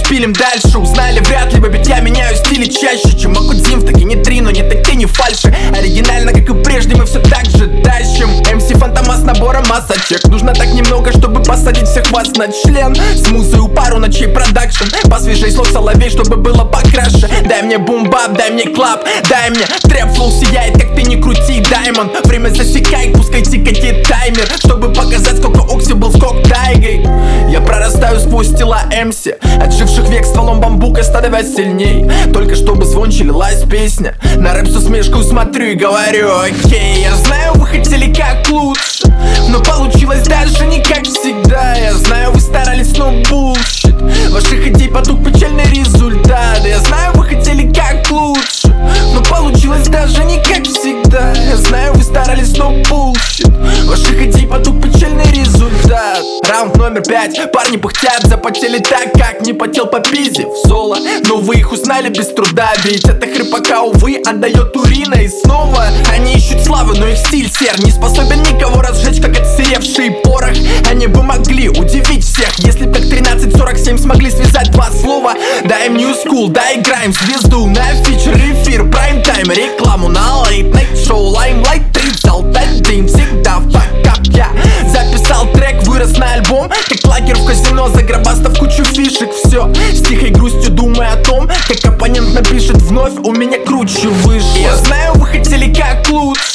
пилим дальше. Узнали вряд ли, ведь я меняю стили чаще, чем Акудзим, так и не три, но не такие, не фальши. Оригинально, как и прежде, мы все так же тащим. MC Фантома с набором масочек. Нужно так немного, чтобы посадить всех вас на член. С музою пару ночей продакшн. Посвежей слов соловей, чтобы было покраше. Дай мне бум-бап, дай мне клап, дай мне трэп, флоу сияет, как ты не крути, даймонд. Время засекает, пускай тикает таймер, чтобы показать, сколько Окси был скок тайгой. Я прорастаю сквозь тела MC, отживших век стволом бамбука, становясь сильней. Только чтобы звонче лилась песня. На рэп с усмешкой смотрю и говорю: окей, я знаю, вы хотели как лучше, но получилось даже не как всегда. Я знаю, вы старались, но булщит. Ваших идей потух печальный результат. Я знаю, вы хотели как лучше, но получилось даже не как всегда. Я знаю, вы старались, но булщит. Ваших идей потух печальный результат. Раунд номер 5. Парни пыхтят, запотели так, как не потел по пизе в соло. Но вы их узнали без труда, ведь это хрипака, увы, отдает урина. И снова они ищут славы, но их стиль сер, не способен никого разжечь, как отсыревший порох. Они бы могли удивить всех, если б как 1347 смогли связать два слова. Дай им New School, дай играем звезду на фичер, эфир, прайм-тайм, рекламу на лейт-найт шоу, лаймлайт, 31 всегда факап. Я записал трек, вырос на альбом, как лагерь в казино, загробастав кучу фишек. Все с тихой грустью думая о том, как оппонент напишет вновь, у меня круче вышло. Я знаю, вы хотели как лучше,